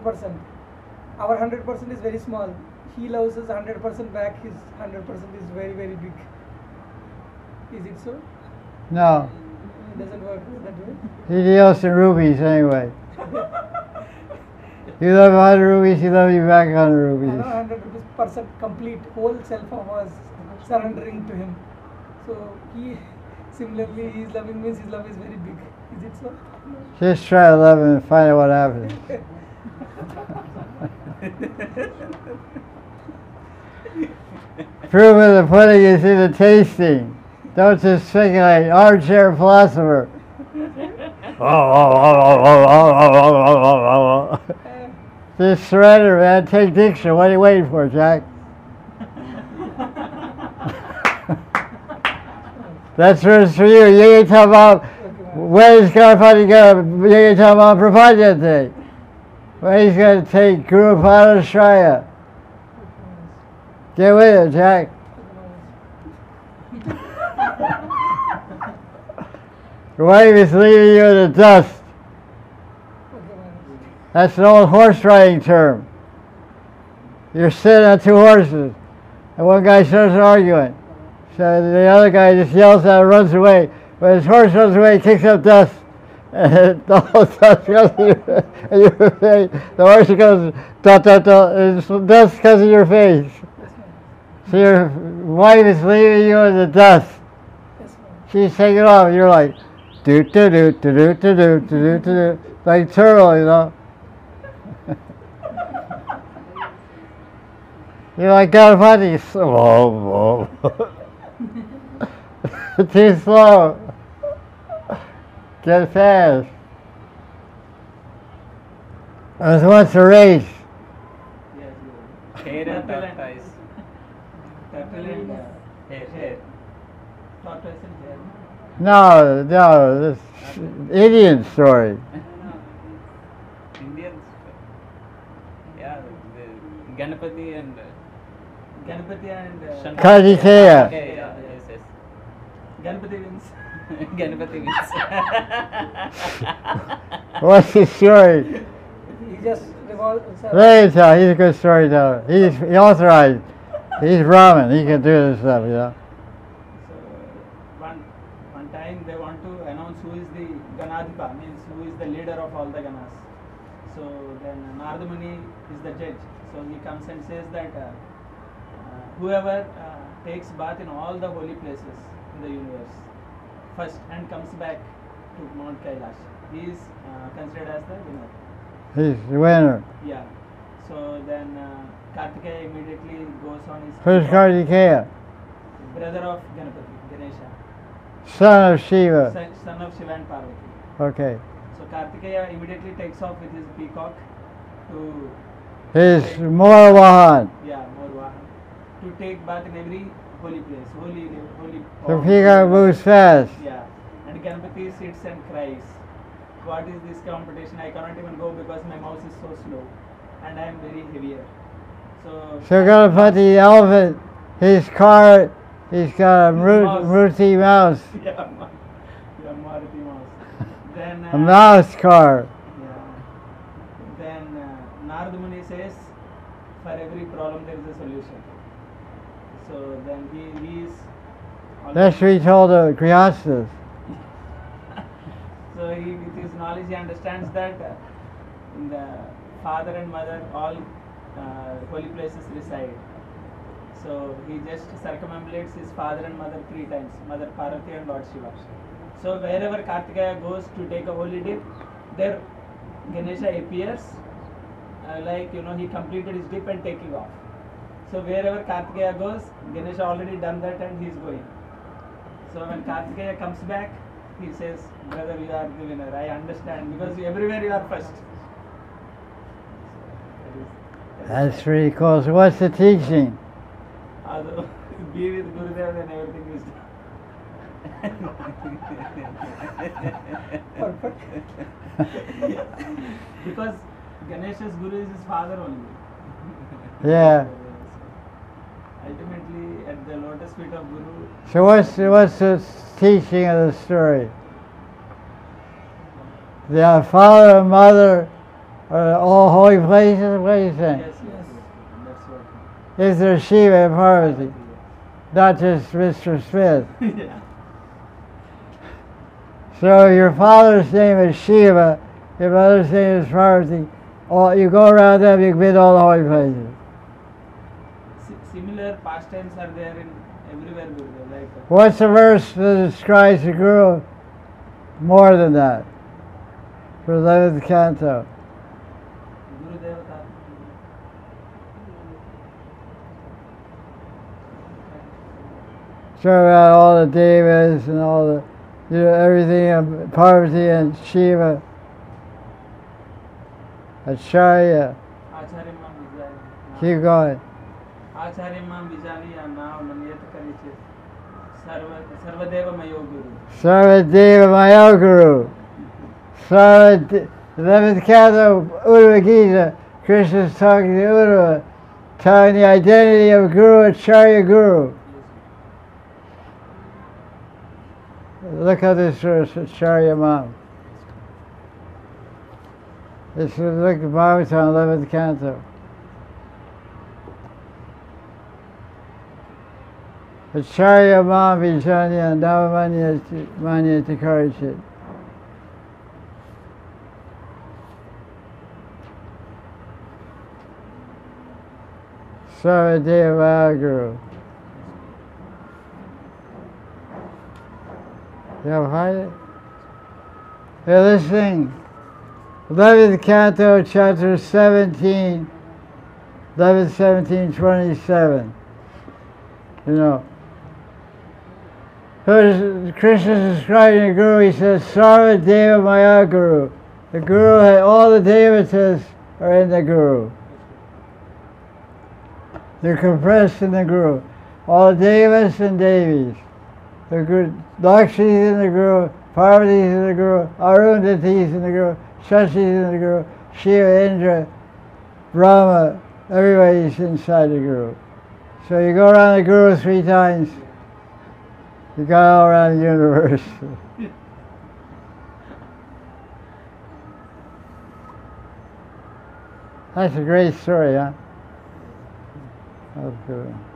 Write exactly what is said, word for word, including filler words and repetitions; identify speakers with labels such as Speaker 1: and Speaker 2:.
Speaker 1: hundred percent. Our one hundred percent is very small. He loves us one hundred percent back. His one hundred percent is very, very big. Is it so?
Speaker 2: No.
Speaker 1: It doesn't work that way.
Speaker 2: He deals in rubies anyway. You love one hundred rupees, he loves you back one hundred
Speaker 1: I
Speaker 2: rupees.
Speaker 1: know one hundred rupees percent complete whole self of us surrendering to him. So he similarly his loving means his love is very big. Is it so?
Speaker 2: Just try to love him and find out what happens. Proof of the pudding is in the tasting. Don't just speculate. Armchair philosopher. Just surrender, man. Take diction. What are you waiting for, Jack? That's first for you. You can tell Mom, when is Ganapati going to, you can tell Mom Prabhajante. When he's going to take Guru Pada Shraya. Get with it, Jack. Your wife is leaving you in the dust. That's an old horse riding term. You're sitting on two horses, and one guy starts arguing. So the other guy just yells out and runs away. When his horse runs away, he kicks up dust. And the whole dust goes in your, in your face. The horse goes, dot, dot, dot, and it's dust because of your face. So your wife is leaving you in the dust. She's taking off, and you're like, do do do do do do do do do do, like turtle, you know. You're like Ganapati, whoa, whoa. Too slow. Get fast. I was once a race.
Speaker 3: Hair and tortoise. Turtle and hair. Hair. Tortoise and hair.
Speaker 2: No, no, this Indian story.
Speaker 3: Indians. Yeah, the Ganapati and Ganapati and uh,
Speaker 2: Kartikeya.
Speaker 3: Okay, yeah, yes, yes. Ganapati wins. Ganapati wins.
Speaker 2: What's the story?
Speaker 1: He just revolves.
Speaker 2: Let me tell. He's a good storyteller. He's he authorized. He's Brahmin. He can do this stuff, you know.
Speaker 3: So one one time they want to announce who is the Ganadhipa, means who is the leader of all the Ganas. So then Narada Muni is the judge. So he comes and says that uh, uh, whoever uh, takes bath in all the holy places in the universe first and comes back to Mount Kailash, he is uh, considered as the winner.
Speaker 2: He's the winner.
Speaker 3: Yeah. So then uh, Kartikeya immediately goes on his
Speaker 2: Who's Kartikeya?
Speaker 3: brother of Ganapati, Ganesha,
Speaker 2: Son of Shiva.
Speaker 3: son, son of Shiva and Parvati.
Speaker 2: Okay.
Speaker 3: So Kartikeya immediately takes off with his peacock to
Speaker 2: His Morvahan.
Speaker 3: yeah Morvahan to take bath in every holy place, holy holy.
Speaker 2: The
Speaker 3: pond.
Speaker 2: peacock moves fast.
Speaker 3: Yeah, and Ganapati sits and cries. What is this competition? I cannot even go because my mouse is so slow, and I am very heavier. So.
Speaker 2: So Ganapati the elephant, his car, he's got a
Speaker 3: Mouse.
Speaker 2: Mruti mouse.
Speaker 3: Yeah, ma- yeah, Maruti mouse. Then.
Speaker 2: A
Speaker 3: Uh,
Speaker 2: mouse car.
Speaker 3: Yeah. Then uh, Narada Muni says, for every problem there is a solution. So then he, he is.
Speaker 2: That's what he told the Grihasthas.
Speaker 3: So he, with his knowledge, he understands that uh, in the father and mother, all uh, holy places reside. So he just circumambulates his father and mother three times, Mother Parvati and Lord Shiva. So wherever Kartikeya goes to take a holy dip, there Ganesha appears, uh, like you know he completed his dip and taking off. So wherever Kartikeya goes, Ganesha already done that and he is going. So when Kartikeya comes back, he says, brother, you are the winner. I understand because everywhere you are first.
Speaker 2: That's pretty cool. So what's the teaching?
Speaker 3: Although be with Gurudev, then everything is
Speaker 1: Perfect.
Speaker 3: because Ganesha's Guru is his father only.
Speaker 2: Yeah.
Speaker 3: Ultimately, at the lotus feet of Guru.
Speaker 2: So what's the, what's the teaching of the story? The father and mother Are all holy places? What are you saying?
Speaker 3: Yes, yes.
Speaker 1: Yes.
Speaker 3: That's what.
Speaker 2: Is there Shiva and Parvati? Not just Mister Smith.
Speaker 3: Yeah.
Speaker 2: So your father's name is Shiva, your mother's name is Parvati. All, you go around them, you bid all the holy places.
Speaker 3: Si- Similar pastimes are there in everywhere, Gurudev. Like uh,
Speaker 2: What's the verse that describes the Guru more than that? For eleventh canto.
Speaker 3: Guru Devata.
Speaker 2: Show around all the devas and all the, you know, everything of Parvati and Shiva. Acharya.
Speaker 3: Acharya Mam Vijay.
Speaker 2: Keep going.
Speaker 3: Acharya Mam Vijay and now Maniyat Karichit. Sarva Sarvadeva Mayo Guru.
Speaker 2: Sarvadeva Mayoguru. Sarvadeva, eleventh canto, Uddhava Gita. Krishna's talking to Uddhava, telling the identity of Guru, Acharya Guru. Look at this verse, Acharya Mam. This is look at Bhagavatam, eleventh canto. Acharya Mam Vijanya Navamanya Manya Takarachit. Sarvadeva Guru. You ever find it? You're listening. eleventh canto, chapter seventeen, eleven, seventeen, twenty-seven. You know. So Krishna is describing the Guru, he says, Sarvadeva Maya Guru. The Guru had all the devatas are in the Guru. They're compressed in the Guru. All the devas and devis. The Guru, Lakshmi is in the Guru, Parvati is in the Guru, Arundhati is in the Guru, Shashi is in the Guru, Shiva, Indra, Brahma, everybody's inside the Guru. So you go around the Guru three times, you go all around the universe. That's a great story, huh? That's good.